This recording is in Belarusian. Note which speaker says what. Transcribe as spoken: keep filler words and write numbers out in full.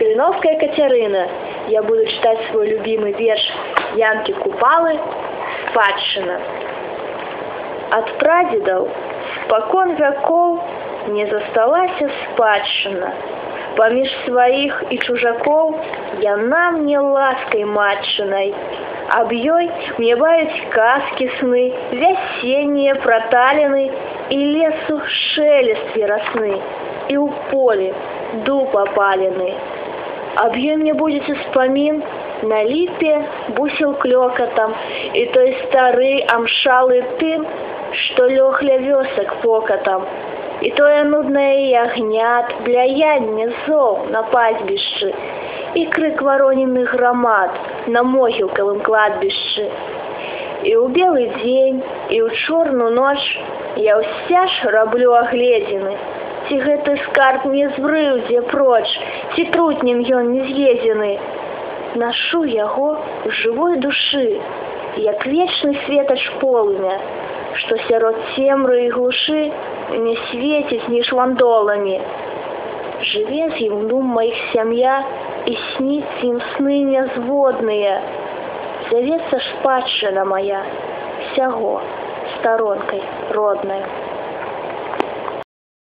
Speaker 1: Калиновская Катерина. Я буду читать свой любимый верш Янки Купалы «Спадщина». От прадедаў спакон вякоў не засталася спадщина. Паміж сваіх і чужакоў яна мне ласкай матчынай. Аб ёй мне баюць казкі сны, вясеннія праталіны і лесу шелест верасны, і ў полі дуб опалены. Аб ёй мне будзе спамін на ліпе бусел клёкатам, і той стары амшалы тым, што лёг ля вёсак покатам. І тое нуднае ягнят, бляянне зоў на пастбішчы, і крык вароненых грамад на могілкавым кладбішчы. І ў белы дзень, і ў чорную ноч я ўся ж раблю агледзіны. Ці гэты скарб не збрыўдзе проч, ці трутнем ён не з'едзены. Нашу яго ў жывой душы, як вечны светач полымя, што сярод цемры і глушы не свеціць ніж вандоламі. Жыве з ім дум маіх сям'я, і сніць ім сны нязводныя. Завецца спадчына мая, сяго старонкай роднаю.